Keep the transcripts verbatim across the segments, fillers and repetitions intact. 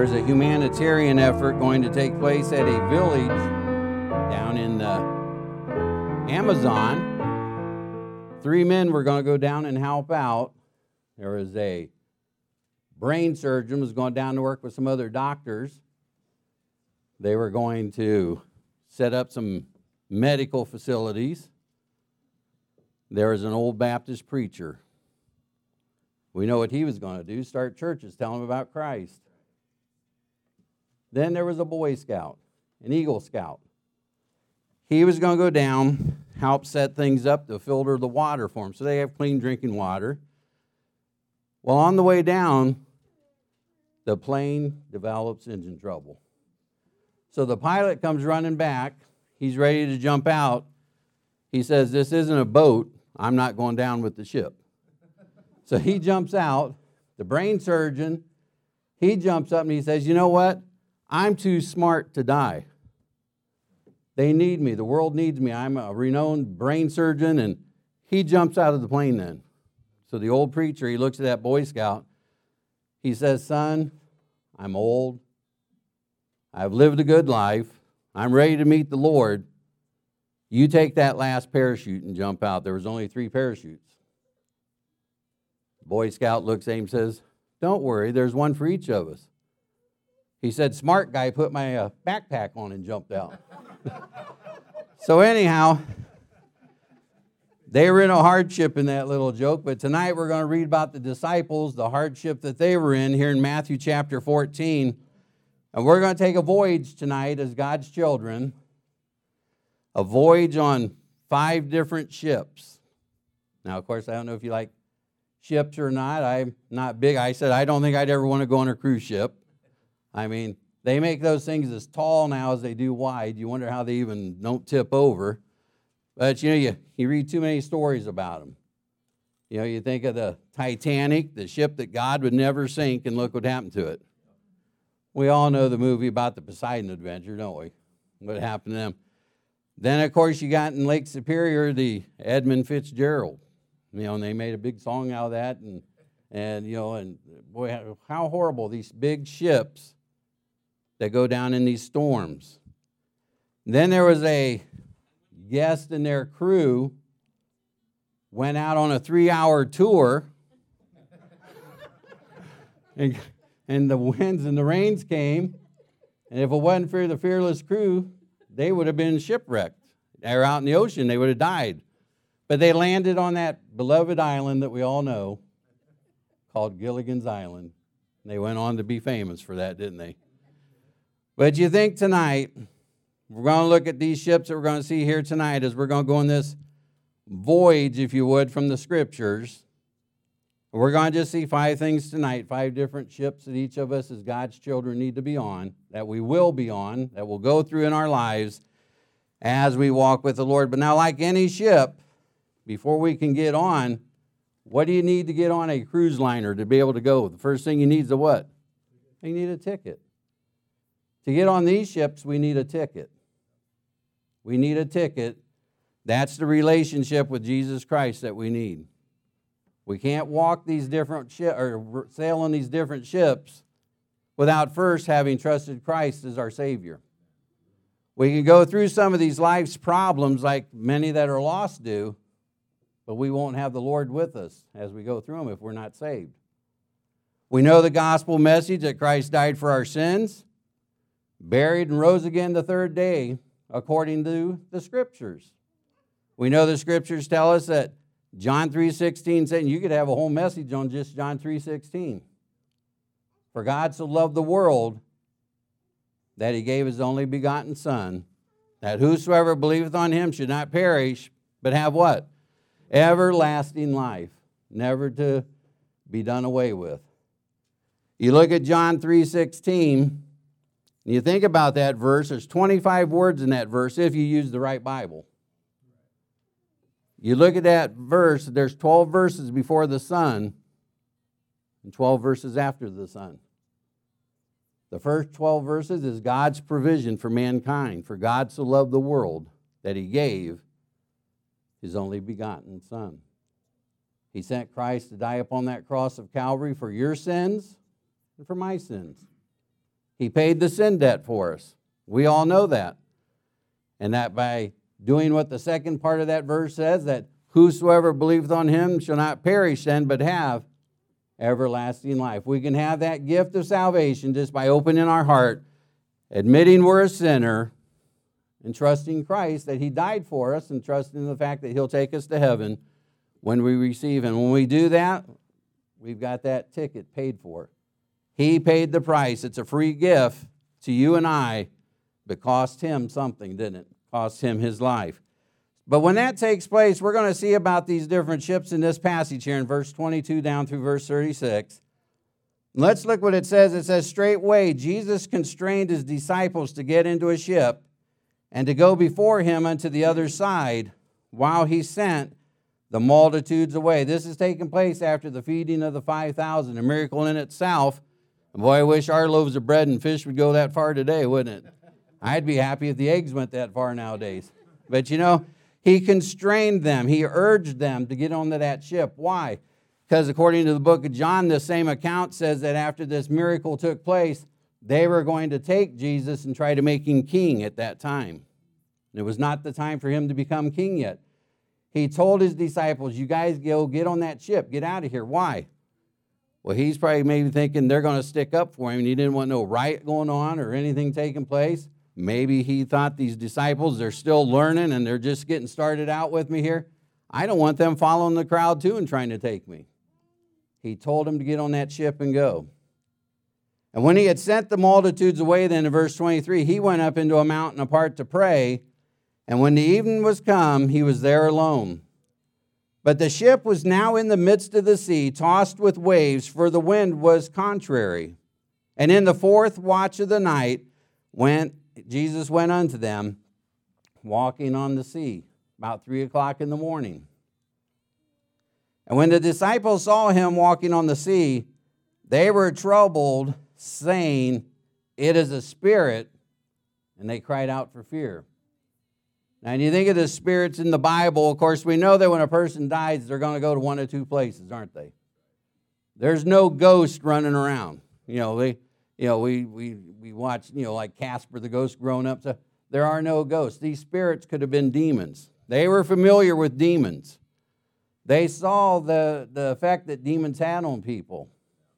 There's a humanitarian effort going to take place at a village down in the Amazon. Three men were going to go down and help out. There was a brain surgeon who was going down to work with some other doctors. They were going to set up some medical facilities. There was an old Baptist preacher. We know what he was going to do, start churches, tell them about Christ. Then there was a Boy Scout, an Eagle Scout. He was going to go down, help set things up to filter the water for them, so they have clean drinking water. Well, on the way down, the plane develops engine trouble. So the pilot comes running back. He's ready to jump out. He says, "This isn't a boat. I'm not going down with the ship." So he jumps out. The brain surgeon, he jumps up and he says, "You know what? I'm too smart to die. They need me. The world needs me. I'm a renowned brain surgeon." And he jumps out of the plane then. So the old preacher, he looks at that Boy Scout. He says, "Son, I'm old. I've lived a good life. I'm ready to meet the Lord. You take that last parachute and jump out." There was only three parachutes. The Boy Scout looks at him and says, "Don't worry, there's one for each of us." He said, "Smart guy put my uh, backpack on and jumped out." So anyhow, they were in a hardship in that little joke, but tonight we're going to read about the disciples, the hardship that they were in here in Matthew chapter fourteen. And we're going to take a voyage tonight as God's children, a voyage on five different ships. Now, of course, I don't know if you like ships or not. I'm not big. I said I don't think I'd ever want to go on a cruise ship. I mean, they make those things as tall now as they do wide. You wonder how they even don't tip over. But, you know, you, you read too many stories about them. You know, you think of the Titanic, the ship that God would never sink, and look what happened to it. We all know the movie about the Poseidon Adventure, don't we? What happened to them. Then, of course, you got in Lake Superior the Edmund Fitzgerald. You know, and they made a big song out of that. And, and you know, and boy, how horrible, these big ships that go down in these storms. Then there was a guest and their crew went out on a three-hour tour, and, and the winds and the rains came, and if it wasn't for the fearless crew, they would have been shipwrecked. They were out in the ocean, they would have died. But they landed on that beloved island that we all know called Gilligan's Island. And they went on to be famous for that, didn't they? But you think tonight, we're going to look at these ships that we're going to see here tonight as we're going to go on this voyage, if you would, from the Scriptures. We're going to just see five things tonight, five different ships that each of us as God's children need to be on, that we will be on, that we'll go through in our lives as we walk with the Lord. But now, like any ship, before we can get on, what do you need to get on a cruise liner to be able to go? The first thing you need is a what? You need a ticket. To get on these ships, we need a ticket. We need a ticket. That's the relationship with Jesus Christ that we need. We can't walk these different ships or sail on these different ships without first having trusted Christ as our Savior. We can go through some of these life's problems like many that are lost do, but we won't have the Lord with us as we go through them if we're not saved. We know the gospel message that Christ died for our sins, buried and rose again the third day according to the Scriptures. We know the Scriptures tell us that John three sixteen said, you could have a whole message on just John three sixteen. For God so loved the world that he gave his only begotten Son, that whosoever believeth on him should not perish, but have what? Everlasting life, never to be done away with. You look at John three sixteen, and you think about that verse, there's twenty-five words in that verse if you use the right Bible. You look at that verse, there's twelve verses before the Son and twelve verses after the Son. The first twelve verses is God's provision for mankind. For God so loved the world that he gave his only begotten Son. He sent Christ to die upon that cross of Calvary for your sins and for my sins. He paid the sin debt for us. We all know that. And that by doing what the second part of that verse says, that whosoever believeth on him shall not perish then, but have everlasting life. We can have that gift of salvation just by opening our heart, admitting we're a sinner, and trusting Christ that he died for us, and trusting in the fact that he'll take us to heaven when we receive him. When we do that, we've got that ticket paid for. He paid the price. It's a free gift to you and I, but cost him something, didn't it? Cost him his life. But when that takes place, we're going to see about these different ships in this passage here in verse twenty-two down through verse thirty-six. Let's look what it says. It says, straightway Jesus constrained his disciples to get into a ship and to go before him unto the other side while he sent the multitudes away. This is taking place after the feeding of the five thousand, a miracle in itself. And boy, I wish our loaves of bread and fish would go that far today, wouldn't it? I'd be happy if the eggs went that far nowadays. But you know, he constrained them. He urged them to get onto that ship. Why? Because according to the book of John, the same account says that after this miracle took place, they were going to take Jesus and try to make him king at that time. It was not the time for him to become king yet. He told his disciples, you guys go get on that ship. Get out of here. Why? Well, he's probably maybe thinking they're going to stick up for him, and he didn't want no riot going on or anything taking place. Maybe he thought these disciples, they're still learning and they're just getting started out with me here. I don't want them following the crowd too and trying to take me. He told them to get on that ship and go. And when he had sent the multitudes away, then in verse twenty-three, he went up into a mountain apart to pray. And when the evening was come, he was there alone. But the ship was now in the midst of the sea, tossed with waves, for the wind was contrary. And in the fourth watch of the night, went Jesus went unto them, walking on the sea, about three o'clock in the morning. And when the disciples saw him walking on the sea, they were troubled, saying, it is a spirit, and they cried out for fear. Now, when you think of the spirits in the Bible, of course, we know that when a person dies, they're going to go to one of two places, aren't they? There's no ghost running around. You know, they... You know, we, we, we watch, you know, like Casper the ghost growing up. So there are no ghosts. These spirits could have been demons. They were familiar with demons. They saw the, the effect that demons had on people.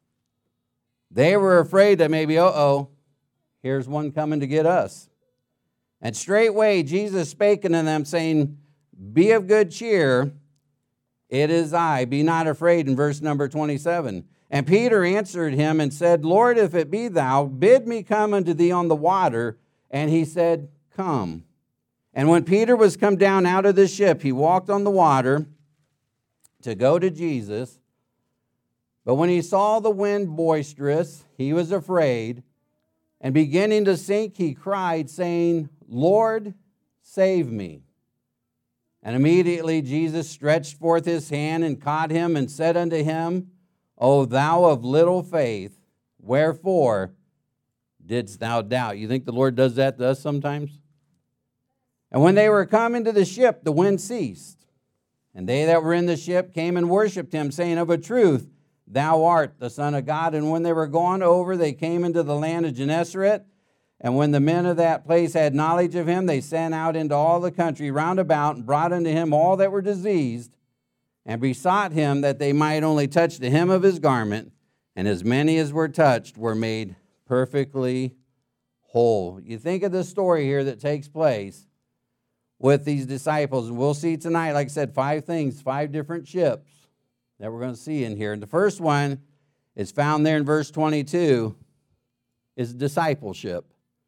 They were afraid that maybe, uh-oh, here's one coming to get us. And straightway Jesus spake unto them, saying, be of good cheer, it is I. Be not afraid, in verse number twenty-seven. And Peter answered him and said, Lord, if it be thou, bid me come unto thee on the water. And he said, come. And when Peter was come down out of the ship, he walked on the water to go to Jesus. But when he saw the wind boisterous, he was afraid. And beginning to sink, he cried, saying, Lord, save me. And immediately Jesus stretched forth his hand and caught him and said unto him, O thou of little faith, wherefore didst thou doubt? You think the Lord does that to us sometimes? And when they were come into the ship, the wind ceased. And they that were in the ship came and worshipped him, saying, of a truth, thou art the Son of God. And when they were gone over, they came into the land of Gennesaret. And when the men of that place had knowledge of him, they sent out into all the country round about, and brought unto him all that were diseased, and besought him that they might only touch the hem of his garment, and as many as were touched were made perfectly whole. You think of the story here that takes place with these disciples, and we'll see tonight, like I said, five things, five different ships that we're going to see in here. And the first one is found there in verse twenty-two, is discipleship.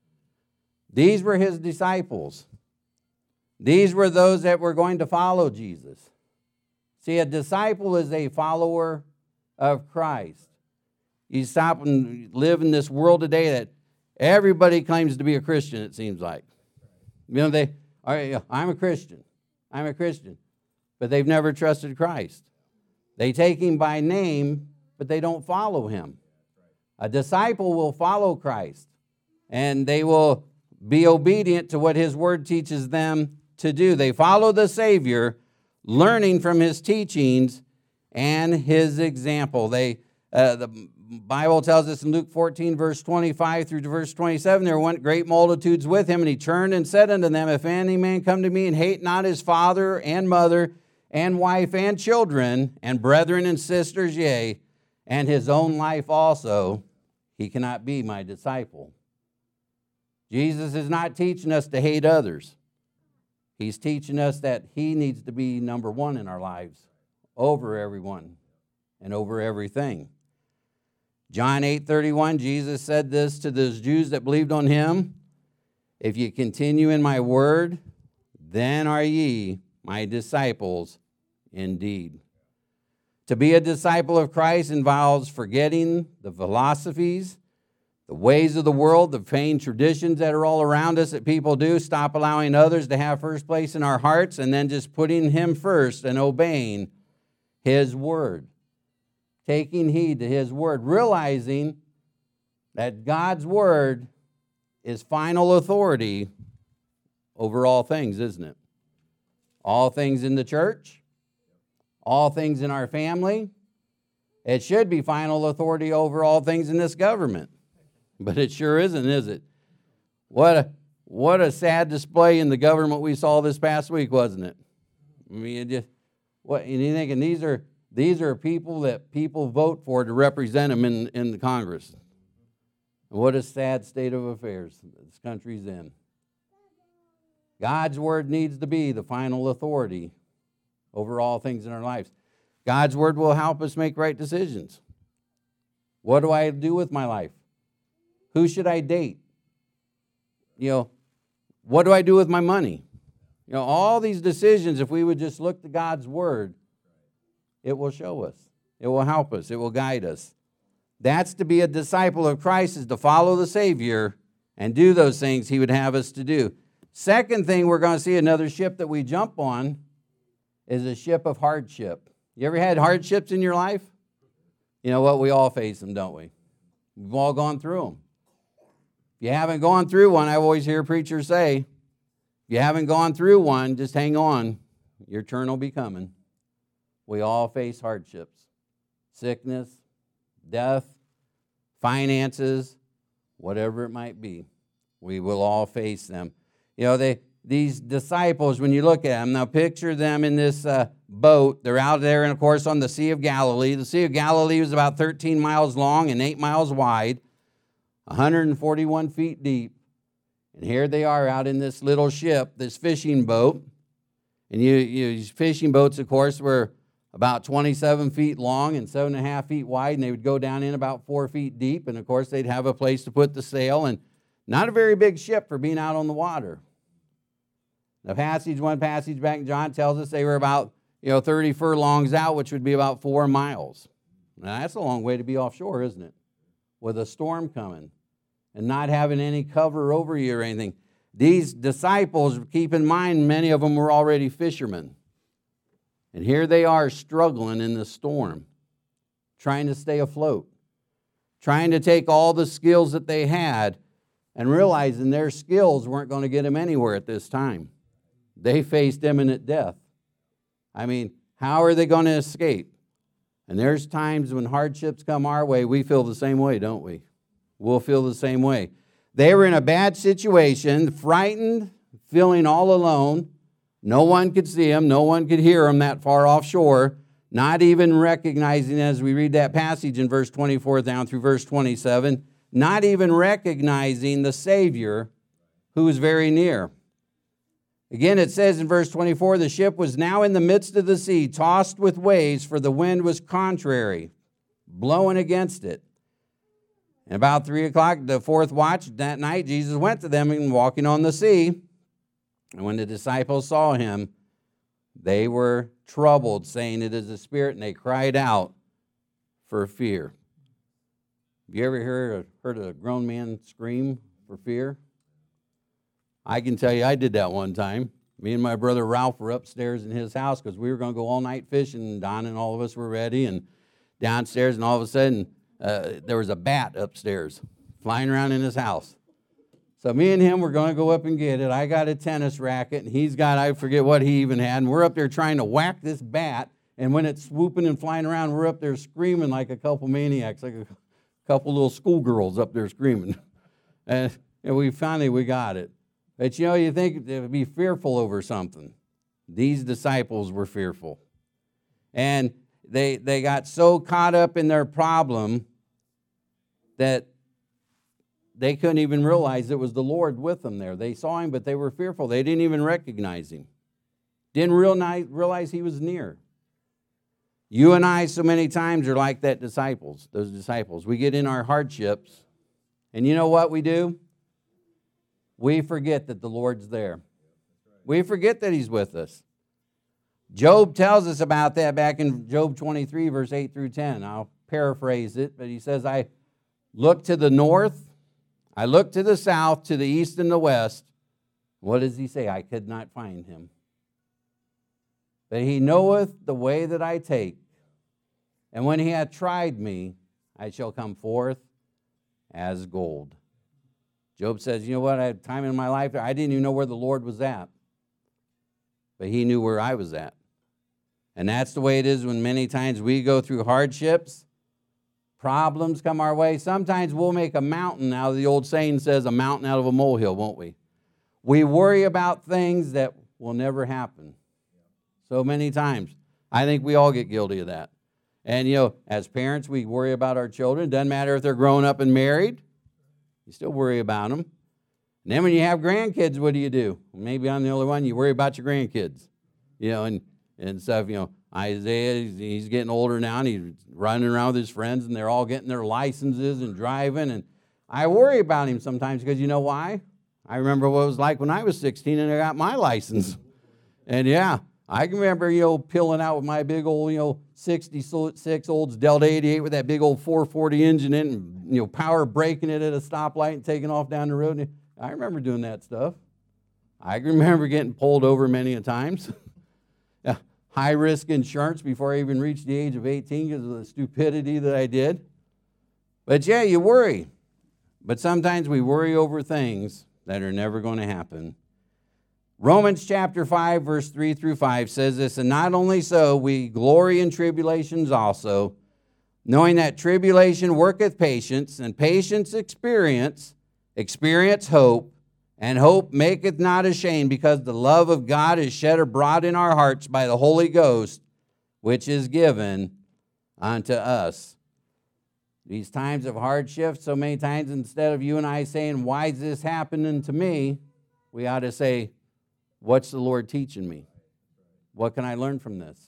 These were his disciples. These were those that were going to follow Jesus. See, a disciple is a follower of Christ. You stop and live in this world today that everybody claims to be a Christian, it seems like. You know, they, all right, I'm a Christian. I'm a Christian. But they've never trusted Christ. They take him by name, but they don't follow him. A disciple will follow Christ, and they will be obedient to what his word teaches them to do. They follow the Savior, learning from his teachings and his example. They, uh, the Bible tells us in Luke fourteen, verse twenty-five through verse twenty-seven, there went great multitudes with him, and he turned and said unto them, if any man come to me and hate not his father and mother and wife and children and brethren and sisters, yea, and his own life also, he cannot be my disciple. Jesus is not teaching us to hate others. He's teaching us that he needs to be number one in our lives, over everyone and over everything. John eight thirty-one, Jesus said this to those Jews that believed on him, if you continue in my word, then are ye my disciples indeed. To be a disciple of Christ involves forgetting the philosophies, the ways of the world, the vain traditions that are all around us that people do. Stop allowing others to have first place in our hearts, and then just putting him first and obeying his word. Taking heed to his word, realizing that God's word is final authority over all things, isn't it? All things in the church, all things in our family. It should be final authority over all things in this government, but it sure isn't, is it? What a, what a sad display in the government we saw this past week, wasn't it? I mean, it just, what, and you're thinking these are These are people that people vote for to represent them in, in the Congress. And what a sad state of affairs this country's in. God's word needs to be the final authority over all things in our lives. God's word will help us make right decisions. What do I do with my life? Who should I date? You know, what do I do with my money? You know, all these decisions, if we would just look to God's word, it will show us. It will help us. It will guide us. That's to be a disciple of Christ, is to follow the Savior and do those things he would have us to do. Second thing we're going to see, another ship that we jump on, is a ship of hardship. You ever had hardships in your life? You know what? We all face them, don't we? We've all gone through them. If you haven't gone through one, I always hear preachers say, if you haven't gone through one, just hang on. Your turn will be coming. We all face hardships, sickness, death, finances, whatever it might be. We will all face them. You know, they these disciples, when you look at them, now picture them in this uh, boat. They're out there, and of course, on the Sea of Galilee. The Sea of Galilee was about thirteen miles long and eight miles wide, one hundred forty-one feet deep. And here they are out in this little ship, this fishing boat. And you, you these fishing boats, of course, were about twenty-seven feet long and seven and a half feet wide, and they would go down in about four feet deep. And of course, they'd have a place to put the sail, and not a very big ship for being out on the water. The passage, one passage back in John tells us they were about, you know, thirty furlongs out, which would be about four miles. Now, that's a long way to be offshore, isn't it? With a storm coming and not having any cover over you or anything. These disciples, keep in mind, many of them were already fishermen. And here they are struggling in the storm, trying to stay afloat, trying to take all the skills that they had and realizing their skills weren't going to get them anywhere at this time. They faced imminent death. I mean, how are they going to escape? And there's times when hardships come our way, we feel the same way, don't we? We'll feel the same way. They were in a bad situation, frightened, feeling all alone. No one could see them. No one could hear them that far offshore. Not even recognizing, as we read that passage in verse twenty-four down through verse twenty-seven, not even recognizing the Savior who was very near. Again, it says in verse twenty-four, the ship was now in the midst of the sea, tossed with waves, for the wind was contrary, blowing against it. And about three o'clock, the fourth watch that night, Jesus went to them and walking on the sea. And when the disciples saw him, they were troubled, saying, it is a spirit, and they cried out for fear. Have you ever heard, heard a grown man scream for fear? I can tell you I did that one time. Me and my brother Ralph were upstairs in his house because we were going to go all night fishing, and Don and all of us were ready, and downstairs, and all of a sudden, uh, there was a bat upstairs flying around in his house. So me and him were going to go up and get it. I got a tennis racket, and he's got, I forget what he even had, and we're up there trying to whack this bat, and when it's swooping and flying around, we're up there screaming like a couple maniacs, like a couple little schoolgirls up there screaming. And, and we finally, we got it. But you know, you think to be fearful over something. These disciples were fearful. And they, they got so caught up in their problem that they couldn't even realize it was the Lord with them there. They saw him, but they were fearful. They didn't even recognize him. Didn't realize, realize he was near. You and I so many times are like that disciples, those disciples. We get in our hardships, and you know what we do? We forget that the Lord's there. We forget that he's with us. Job tells us about that back in Job twenty-three, verse eight through ten. I'll paraphrase it, but he says, I look to the north, I look to the south, to the east and the west. What does he say? I could not find him. But he knoweth the way that I take. And when he hath tried me, I shall come forth as gold. Job says, you know what? I had time in my life, I didn't even know where the Lord was at. But he knew where I was at. And that's the way it is when many times we go through hardships. Problems come our way. Sometimes we'll make a mountain out of, the old saying says, a mountain out of a molehill, won't we? We worry about things that will never happen. So many times. I think we all get guilty of that. And, you know, as parents, we worry about our children. It doesn't matter if they're grown up and married. You still worry about them. And then when you have grandkids, what do you do? Maybe I'm the only one. You worry about your grandkids. You know, and, and stuff, you know, Isaiah, he's, he's getting older now, and he's running around with his friends, and they're all getting their licenses and driving. And I worry about him sometimes because you know why? I remember what it was like when I was sixteen and I got my license. And yeah, I can remember, you know, peeling out with my big old, you know, sixty-six Olds Delta eighty-eight with that big old four forty engine in it, and, you know, power braking it at a stoplight and taking off down the road. And I remember doing that stuff. I remember getting pulled over many a times. High-risk insurance before I even reached the age of eighteen because of the stupidity that I did. But yeah, you worry. But sometimes we worry over things that are never going to happen. Romans chapter five, verse three through five says this, and not only so, we glory in tribulations also, knowing that tribulation worketh patience, and patience experience, experience hope, and hope maketh not ashamed, because the love of God is shed abroad in our hearts by the Holy Ghost, which is given unto us. These times of hardship, so many times, instead of you and I saying, why is this happening to me? We ought to say, what's the Lord teaching me? What can I learn from this?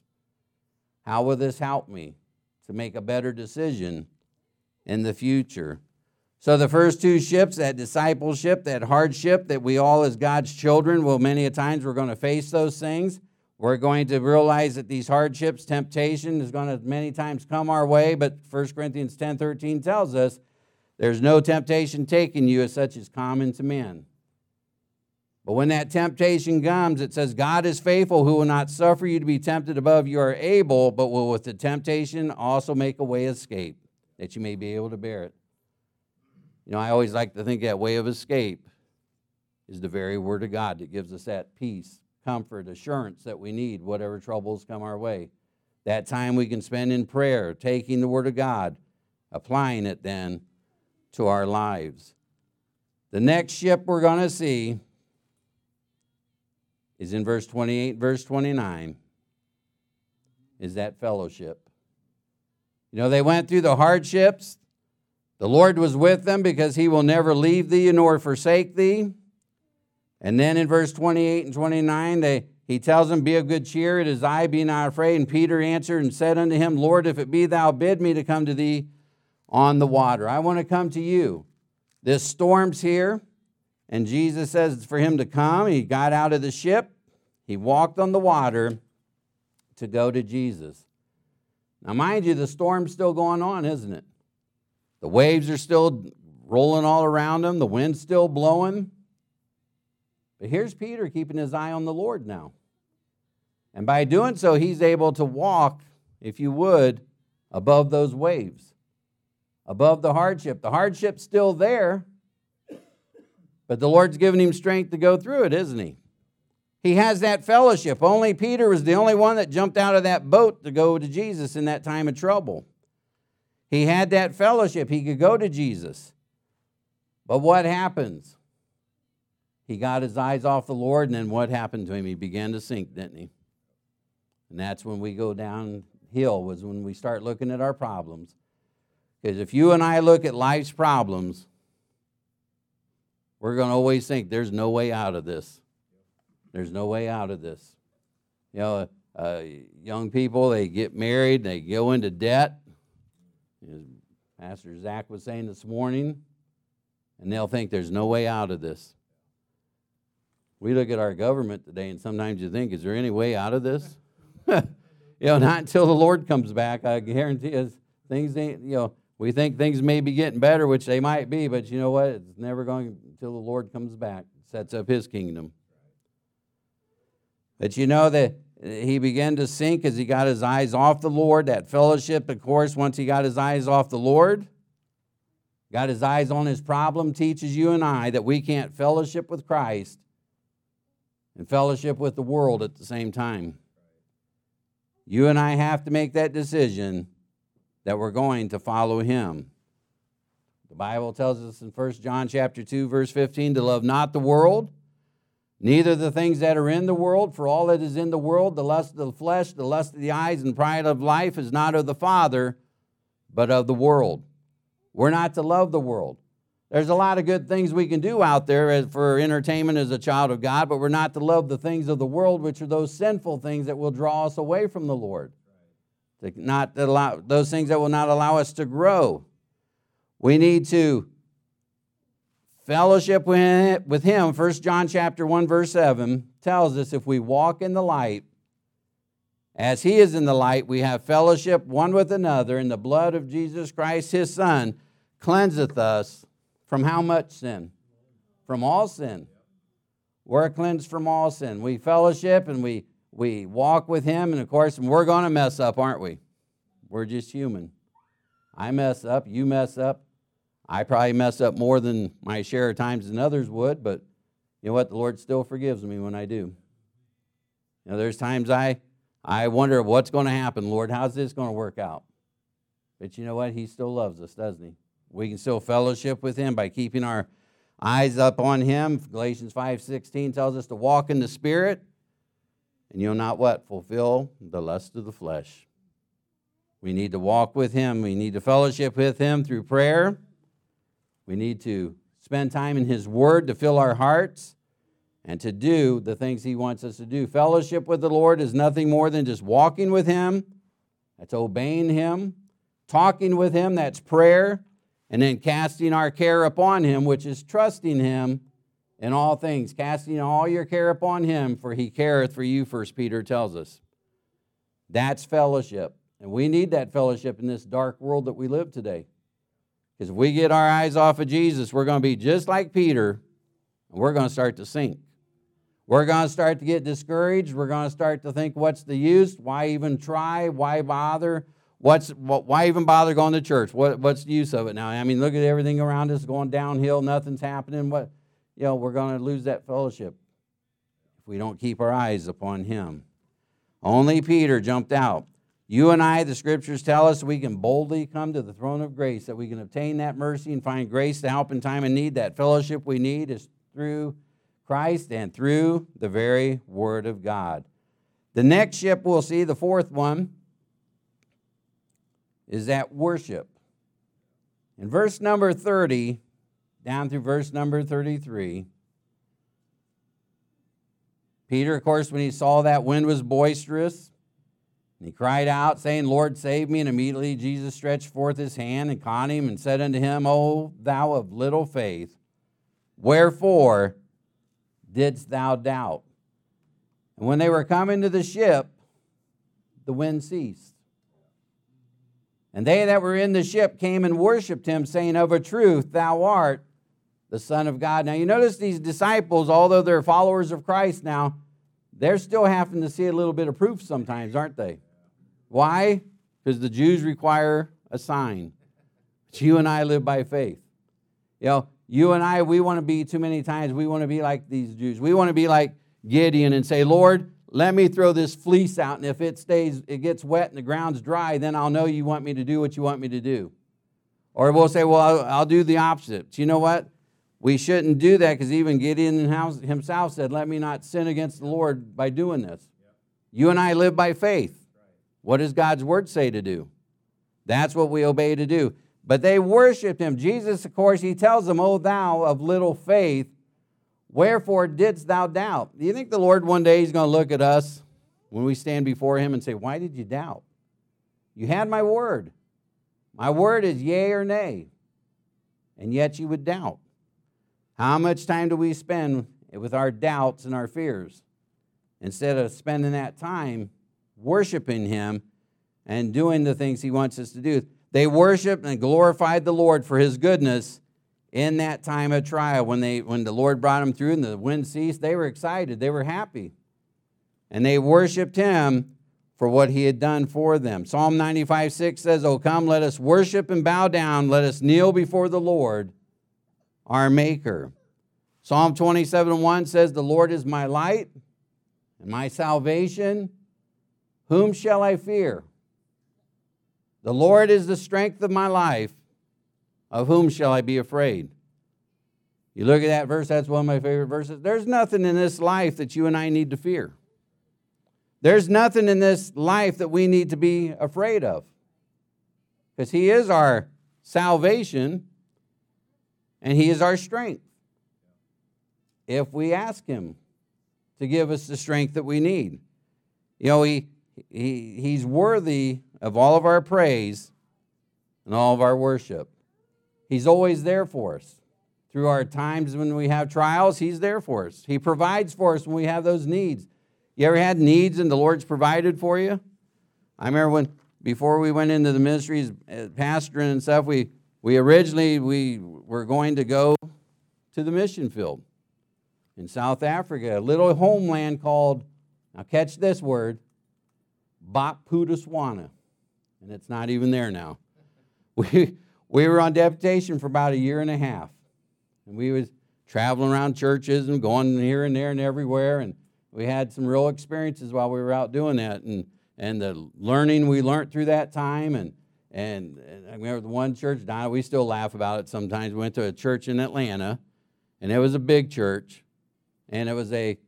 How will this help me to make a better decision in the future? So the first two ships, that discipleship, that hardship that we all as God's children, well, many a times we're going to face those things. We're going to realize that these hardships, temptation is going to many times come our way, but First Corinthians ten thirteen tells us there's no temptation taken you as such as common to men. But when that temptation comes, it says, God is faithful, who will not suffer you to be tempted above you are able, but will with the temptation also make a way of escape, that you may be able to bear it. You know, I always like to think that way of escape is the very Word of God that gives us that peace, comfort, assurance that we need, whatever troubles come our way. That time we can spend in prayer, taking the Word of God, applying it then to our lives. The next ship we're going to see is in verse twenty-eight, verse twenty-nine, is that fellowship. You know, they went through the hardships. The Lord was with them because he will never leave thee nor forsake thee. And then in verse twenty-eight and twenty-nine, they, he tells them, be of good cheer, it is I, be not afraid. And Peter answered and said unto him, Lord, if it be thou, bid me to come to thee on the water. I want to come to you. This storm's here, and Jesus says it's for him to come. He got out of the ship. He walked on the water to go to Jesus. Now, mind you, the storm's still going on, isn't it? The waves are still rolling all around him. The wind's still blowing. But here's Peter keeping his eye on the Lord now. And by doing so, he's able to walk, if you would, above those waves, above the hardship. The hardship's still there, but the Lord's given him strength to go through it, isn't he? He has that fellowship. Only Peter was the only one that jumped out of that boat to go to Jesus in that time of trouble. He had that fellowship. He could go to Jesus. But what happens? He got his eyes off the Lord, and then what happened to him? He began to sink, didn't he? And that's when we go downhill, was when we start looking at our problems. Because if you and I look at life's problems, we're going to always think there's no way out of this. There's no way out of this. You know, uh, young people, they get married, they go into debt. As Pastor Zach was saying this morning, and they'll think there's no way out of this. We look at our government today, and sometimes you think, is there any way out of this? You know, not until the Lord comes back. I guarantee you, things ain't, you know, we think things may be getting better, which they might be, but you know what? It's never going until the Lord comes back, sets up his kingdom. But you know that he began to sink as he got his eyes off the Lord. That fellowship, of course, once he got his eyes off the Lord, got his eyes on his problem, teaches you and I that we can't fellowship with Christ and fellowship with the world at the same time. You and I have to make that decision that we're going to follow him. The Bible tells us in First John chapter two, verse fifteen, to love not the world, neither the things that are in the world, for all that is in the world, the lust of the flesh, the lust of the eyes, and pride of life is not of the Father, but of the world. We're not to love the world. There's a lot of good things we can do out there for entertainment as a child of God, but we're not to love the things of the world, which are those sinful things that will draw us away from the Lord. Not allow, those things that will not allow us to grow. We need to fellowship with him. First John chapter one, verse seven tells us if we walk in the light, as he is in the light, we have fellowship one with another, and the blood of Jesus Christ, his Son, cleanseth us from how much sin? From all sin. We're cleansed from all sin. We fellowship and we, we walk with him, and of course, we're going to mess up, aren't we? We're just human. I mess up, you mess up. I probably mess up more than my share of times than others would, but you know what? The Lord still forgives me when I do. You know, there's times I, I wonder what's going to happen, Lord. How's this going to work out? But you know what? He still loves us, doesn't he? We can still fellowship with him by keeping our eyes up on him. Galatians five sixteen tells us to walk in the Spirit, and you'll not what? Fulfill the lust of the flesh. We need to walk with him. We need to fellowship with him through prayer. We need to spend time in his word to fill our hearts and to do the things he wants us to do. Fellowship with the Lord is nothing more than just walking with him. That's obeying him. Talking with him, that's prayer. And then casting our care upon him, which is trusting him in all things. Casting all your care upon him, for he careth for you, First Peter tells us. That's fellowship. And we need that fellowship in this dark world that we live today. Because if we get our eyes off of Jesus, we're going to be just like Peter, and we're going to start to sink. We're going to start to get discouraged. We're going to start to think, what's the use? Why even try? Why bother? What's why even bother going to church? What, what's the use of it now? I mean, look at everything around us going downhill. Nothing's happening. What, you know, we're going to lose that fellowship if we don't keep our eyes upon him. Only Peter jumped out. You and I, the scriptures tell us, we can boldly come to the throne of grace, that we can obtain that mercy and find grace to help in time of need. That fellowship we need is through Christ and through the very Word of God. The next ship we'll see, the fourth one, is that worship. In verse number thirty, down through verse number thirty-three, Peter, of course, when he saw that wind was boisterous, and he cried out, saying, Lord, save me. And immediately Jesus stretched forth his hand and caught him and said unto him, O thou of little faith, wherefore didst thou doubt? And when they were coming to the ship, the wind ceased. And they that were in the ship came and worshipped him, saying, Of a truth, thou art the Son of God. Now, you notice these disciples, although they're followers of Christ now, they're still having to see a little bit of proof sometimes, aren't they? Why? Because the Jews require a sign. But you and I live by faith. You know, you and I, we want to be, too many times, we want to be like these Jews. We want to be like Gideon and say, Lord, let me throw this fleece out, and if it stays, it gets wet and the ground's dry, then I'll know you want me to do what you want me to do. Or we'll say, well, I'll, I'll do the opposite. But you know what? We shouldn't do that, because even Gideon himself said, let me not sin against the Lord by doing this. Yep. You and I live by faith. Right. What does God's word say to do? That's what we obey to do. But they worshiped him. Jesus, of course, he tells them, O thou of little faith, wherefore didst thou doubt? Do you think the Lord one day is going to look at us when we stand before him and say, why did you doubt? You had my word. My word is yea or nay. And yet you would doubt. How much time do we spend with our doubts and our fears instead of spending that time worshiping him and doing the things he wants us to do? They worshiped and glorified the Lord for his goodness in that time of trial. When they, when the Lord brought them through and the wind ceased, they were excited. They were happy. And they worshiped him for what he had done for them. Psalm ninety-five six says, O come, let us worship and bow down. Let us kneel before the Lord, our Maker. Psalm twenty-seven one says, the Lord is my light and my salvation. Whom shall I fear? The Lord is the strength of my life. Of whom shall I be afraid? You look at that verse, that's one of my favorite verses. There's nothing in this life that you and I need to fear. There's nothing in this life that we need to be afraid of. Because he is our salvation and he is our strength. If we ask him to give us the strength that we need. You know, he, he, he's worthy of all of our praise and all of our worship. He's always there for us. Through our times when we have trials, he's there for us. He provides for us when we have those needs. You ever had needs and the Lord's provided for you? I remember when, before we went into the ministries, pastoring and stuff, we, we originally, we were going to go to the mission field in South Africa, a little homeland called, now catch this word, Bophuthatswana. And it's not even there now. We, we were on deputation for about a year and a half. And we was traveling around churches and going here and there and everywhere. And we had some real experiences while we were out doing that. And, and the learning we learned through that time. And, and, and I remember the one church, Donna, we still laugh about it sometimes. We went to a church in Atlanta. And it was a big church. And it was a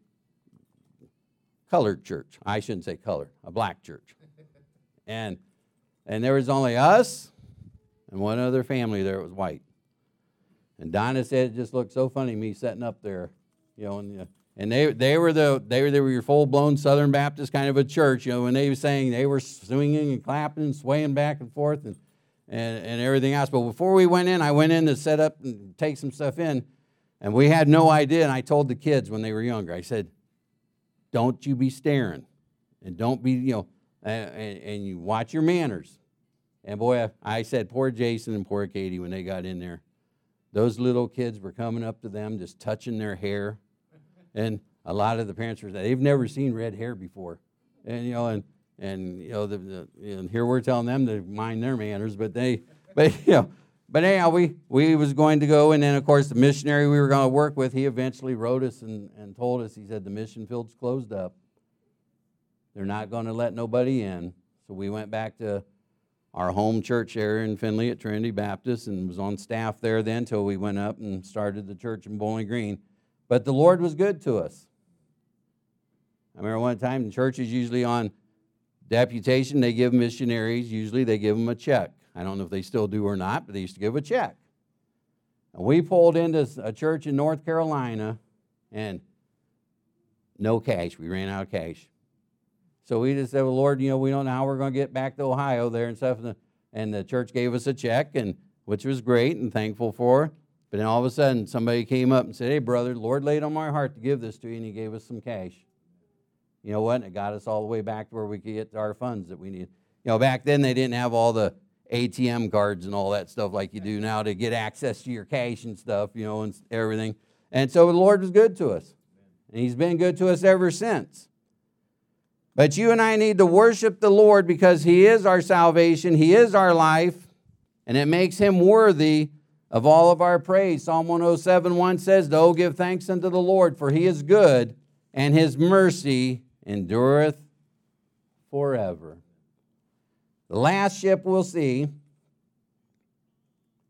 colored church. I shouldn't say colored, a black church. And, and there was only us and one other family there that was white. And Donna said it just looked so funny, me sitting up there, you know, and, and they they were the they were they were your full blown Southern Baptist kind of a church, you know. When they were saying, they were swinging and clapping and swaying back and forth and, and and everything else. But before we went in, I went in to set up and take some stuff in, and we had no idea. And I told the kids when they were younger, I said, "Don't you be staring, and don't be you know, and, and you watch your manners." And boy, I said, poor Jason and poor Katie when they got in there. Those little kids were coming up to them, just touching their hair. And a lot of the parents were saying, they've never seen red hair before. And, you know, and, and you know, the, the, and here we're telling them to mind their manners, but they, but, you know, but anyhow, we, we was going to go, and then, of course, the missionary we were going to work with, he eventually wrote us and, and told us, he said, the mission field's closed up. They're not going to let nobody in. So we went back to our home church area in Findlay at Trinity Baptist and was on staff there then until we went up and started the church in Bowling Green. But the Lord was good to us. I remember one time, the church is usually on deputation. They give missionaries, usually they give them a check. I don't know if they still do or not, but they used to give a check. And we pulled into a church in North Carolina and no cash. We ran out of cash. So we just said, well, Lord, you know, we don't know how we're going to get back to Ohio there and stuff. And the church gave us a check, and which was great and thankful for. But then all of a sudden, somebody came up and said, hey, brother, the Lord laid on my heart to give this to you, and he gave us some cash. You know what? And it got us all the way back to where we could get our funds that we need. You know, back then they didn't have all the A T M cards and all that stuff like you do now to get access to your cash and stuff, you know, and everything. And so the Lord was good to us. And he's been good to us ever since. But you and I need to worship the Lord because he is our salvation, he is our life, and it makes him worthy of all of our praise. Psalm one oh seven one says, oh, give thanks unto the Lord, for he is good, and his mercy endureth forever. The last ship we'll see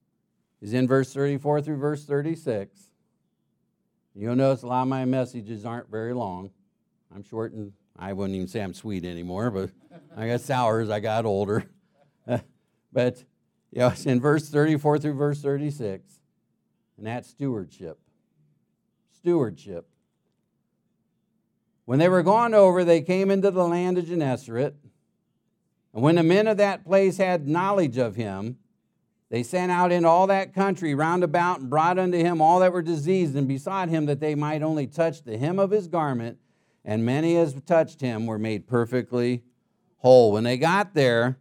is in verse thirty-four through verse thirty-six. You'll notice a lot of my messages aren't very long. I'm short and I wouldn't even say I'm sweet anymore, but I got sour as I got older. But you know, it's in verse thirty-four through verse thirty-six, and that's stewardship. Stewardship. When they were gone over, they came into the land of Gennesaret, and when the men of that place had knowledge of him, they sent out into all that country round about and brought unto him all that were diseased and besought him that they might only touch the hem of his garment, and many as touched him were made perfectly whole. When they got there,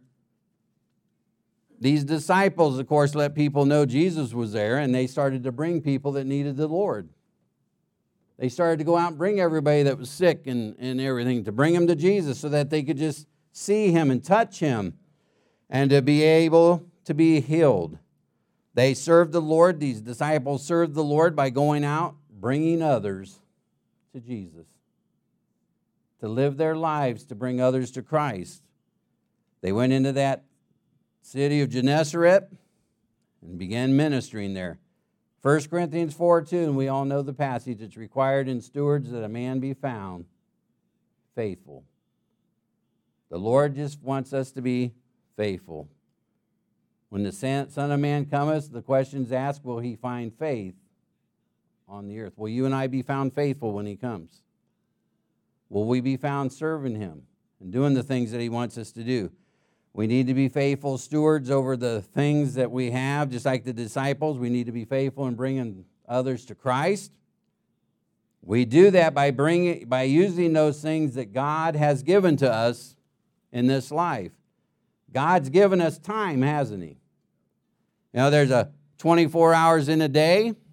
these disciples, of course, let people know Jesus was there, and they started to bring people that needed the Lord. They started to go out and bring everybody that was sick and, and everything, to bring them to Jesus so that they could just see him and touch him and to be able to be healed. They served the Lord. These disciples served the Lord by going out, bringing others to Jesus, to live their lives, to bring others to Christ. They went into that city of Gennesaret and began ministering there. First Corinthians four two, and we all know the passage, it's required in stewards that a man be found faithful. The Lord just wants us to be faithful. When the Son of Man cometh, the question's asked, will he find faith on the earth? Will you and I be found faithful when he comes? Will we be found serving him and doing the things that he wants us to do? We need to be faithful stewards over the things that we have, just like the disciples. We need to be faithful in bringing others to Christ. We do that by bringing, by using those things that God has given to us in this life. God's given us time, hasn't he? You know, there's a twenty-four hours in a day, one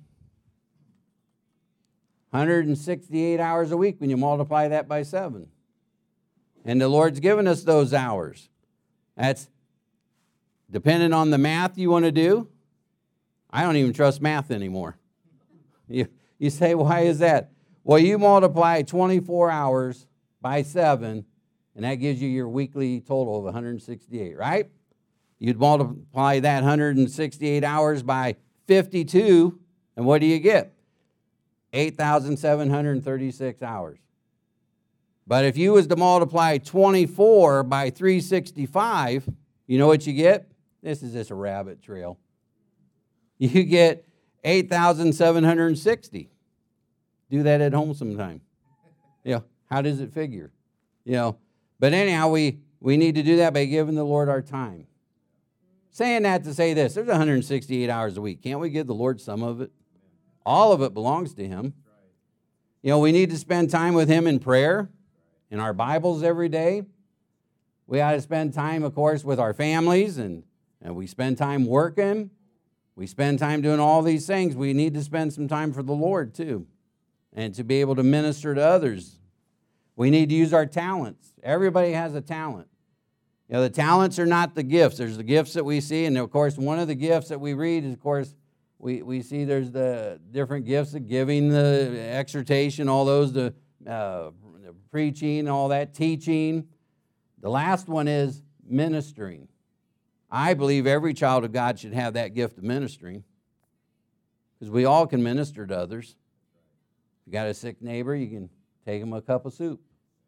hundred sixty-eight hours a week when you multiply that by seven. And the Lord's given us those hours. That's depending on the math you want to do. I don't even trust math anymore. You, you say, why is that? Well, you multiply twenty-four hours by seven, and that gives you your weekly total of one hundred sixty-eight, right? You'd multiply that one hundred sixty-eight hours by fifty-two, and what do you get? eight thousand seven hundred thirty-six hours. But if you was to multiply twenty-four by three hundred sixty-five, you know what you get? This is just a rabbit trail. You get eight thousand seven hundred sixty. Do that at home sometime. You know, how does it figure? You know, but anyhow, we, we need to do that by giving the Lord our time. Saying that to say this, there's one hundred sixty-eight hours a week. Can't we give the Lord some of it? All of it belongs to him. You know, we need to spend time with him in prayer, in our Bibles every day. We ought to spend time, of course, with our families, and, and we spend time working. We spend time doing all these things. We need to spend some time for the Lord, too, and to be able to minister to others. We need to use our talents. Everybody has a talent. You know, the talents are not the gifts. There's the gifts that we see, and, of course, one of the gifts that we read is, of course, we, we see there's the different gifts of giving, the exhortation, all those, the uh, preaching, all that, teaching. The last one is ministering. I believe every child of God should have that gift of ministering, because we all can minister to others. If you got a sick neighbor, you can take them a cup of soup.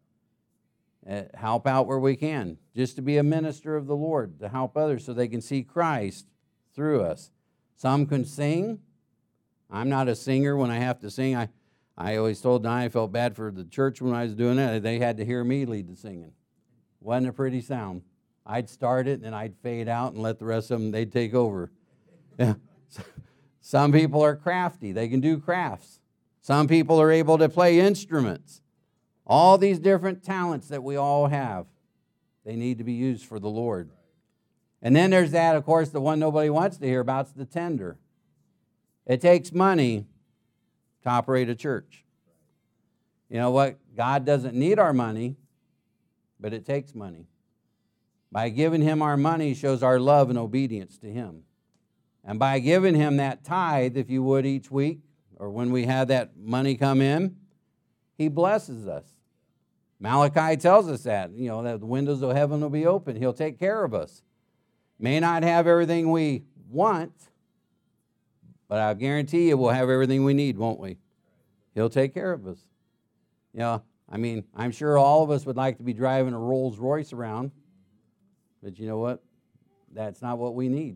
Uh, help out where we can, just to be a minister of the Lord, to help others so they can see Christ through us. Some can sing. I'm not a singer when I have to sing. I I always told Donnie I felt bad for the church when I was doing it. They had to hear me lead the singing. Wasn't a pretty sound. I'd start it, and then I'd fade out and let the rest of them, they'd take over. Yeah. Some people are crafty. They can do crafts. Some people are able to play instruments. All these different talents that we all have, they need to be used for the Lord. And then there's that, of course, the one nobody wants to hear about is the tender. It takes money to operate a church. You know what? God doesn't need our money, but it takes money. By giving him our money shows our love and obedience to him. And by giving him that tithe, if you would, each week, or when we have that money come in, he blesses us. Malachi tells us that, you know, that the windows of heaven will be open. He'll take care of us. May not have everything we want, But I guarantee you we'll have everything we need, won't we? He'll take care of us. You know, I mean, I'm sure all of us would like to be driving a Rolls Royce around. But you know what? That's not what we need.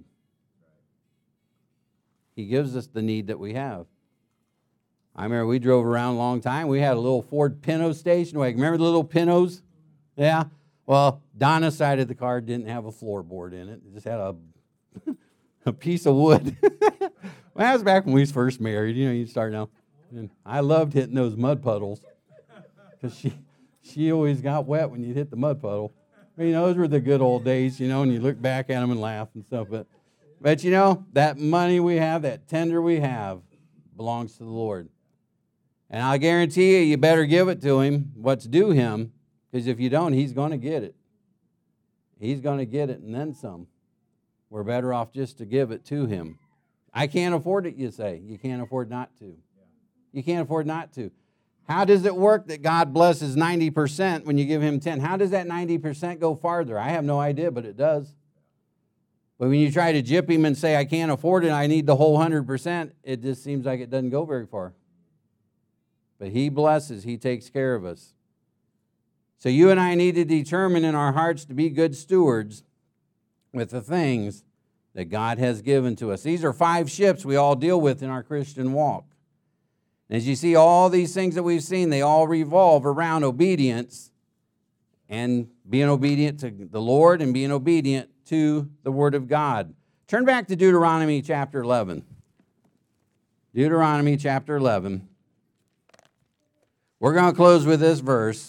He gives us the need that we have. I remember we drove around a long time. We had a little Ford Pinto station wagon. Remember the little Pintos? Yeah. Well, Donna's side of the car didn't have a floorboard in it. It just had a, a piece of wood. Well, that was back when we was first married. You know, you start now. And I loved hitting those mud puddles because she, she always got wet when you hit the mud puddle. You know, those were the good old days, you know, and you look back at them and laugh and stuff. But, but you know, that money we have, that tender we have, belongs to the Lord. And I guarantee you, you better give it to Him, what's due Him, because if you don't, He's going to get it. He's going to get it and then some. We're better off just to give it to Him. I can't afford it, you say. You can't afford not to. You can't afford not to. How does it work that God blesses ninety percent when you give Him ten? How does that ninety percent go farther? I have no idea, but it does. But when you try to gyp Him and say, I can't afford it, I need the whole one hundred percent, it just seems like it doesn't go very far. But He blesses, He takes care of us. So you and I need to determine in our hearts to be good stewards with the things that God has given to us. These are five ships we all deal with in our Christian walk. As you see, all these things that we've seen, they all revolve around obedience and being obedient to the Lord and being obedient to the Word of God. Turn back to Deuteronomy chapter eleven. Deuteronomy chapter eleven. We're going to close with this verse.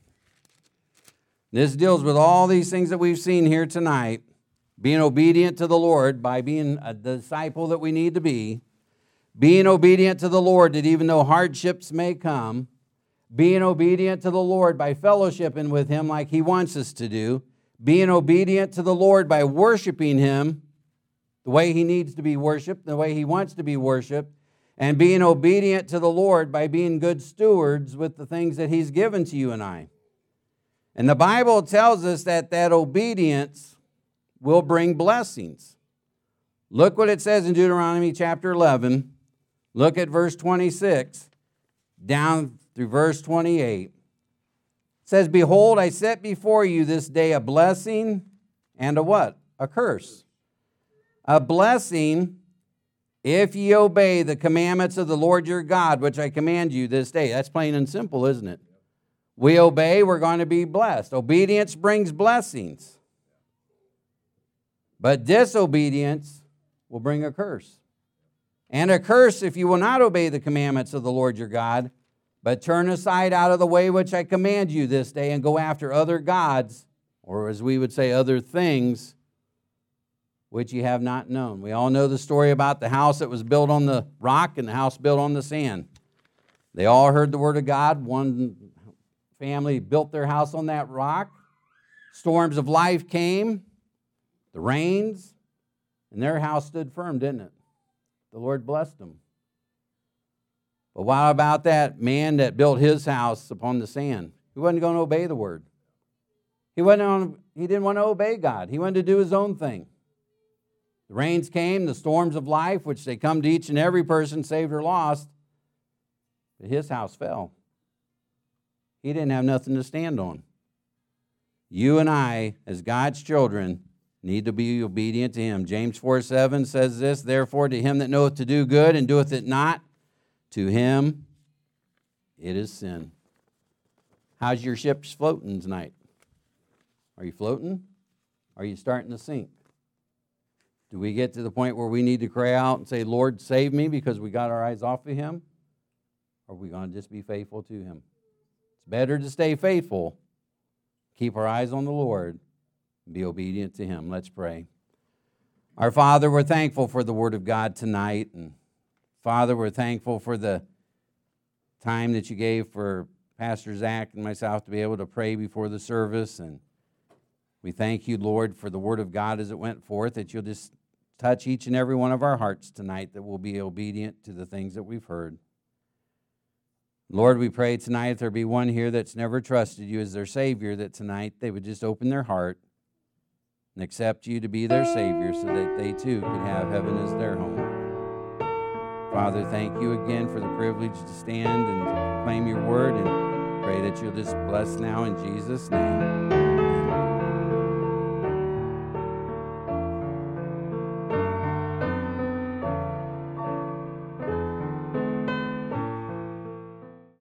This deals with all these things that we've seen here tonight. Being obedient to the Lord by being a disciple that we need to be. Being obedient to the Lord that even though hardships may come, being obedient to the Lord by fellowshipping with Him like He wants us to do, being obedient to the Lord by worshiping Him the way He needs to be worshiped, the way He wants to be worshiped, and being obedient to the Lord by being good stewards with the things that He's given to you and I. And the Bible tells us that that obedience will bring blessings. Look what it says in Deuteronomy chapter eleven. Look at verse twenty-six down through verse twenty-eight. It says, Behold, I set before you this day a blessing and a what? A curse. A blessing if ye obey the commandments of the Lord your God, which I command you this day. That's plain and simple, isn't it? We obey, we're going to be blessed. Obedience brings blessings. But disobedience will bring a curse. And a curse if you will not obey the commandments of the Lord your God, but turn aside out of the way which I command you this day and go after other gods, or as we would say, other things, which you have not known. We all know the story about the house that was built on the rock and the house built on the sand. They all heard the word of God. One family built their house on that rock. Storms of life came, the rains, and their house stood firm, didn't it? The Lord blessed them. But what about that man that built his house upon the sand? He wasn't going to obey the word. He, wasn't on, he didn't want to obey God. He wanted to do his own thing. The rains came, the storms of life, which they come to each and every person, saved or lost. But his house fell. He didn't have nothing to stand on. You and I, as God's children, need to be obedient to Him. James four seven says this, Therefore to him that knoweth to do good and doeth it not, to him it is sin. How's your ship floating tonight? Are you floating? Are you starting to sink? Do we get to the point where we need to cry out and say, Lord, save me, because we got our eyes off of Him? Or are we going to just be faithful to Him? It's better to stay faithful, keep our eyes on the Lord, be obedient to Him. Let's pray. Our Father, we're thankful for the Word of God tonight. And Father, we're thankful for the time that you gave for Pastor Zach and myself to be able to pray before the service. And we thank you, Lord, for the Word of God as it went forth, that you'll just touch each and every one of our hearts tonight, that we'll be obedient to the things that we've heard. Lord, we pray tonight if there be one here that's never trusted you as their Savior, that tonight they would just open their heart and accept you to be their Savior so that they too could have heaven as their home. Father, thank you again for the privilege to stand and claim your word, and pray that you'll just bless now in Jesus' name.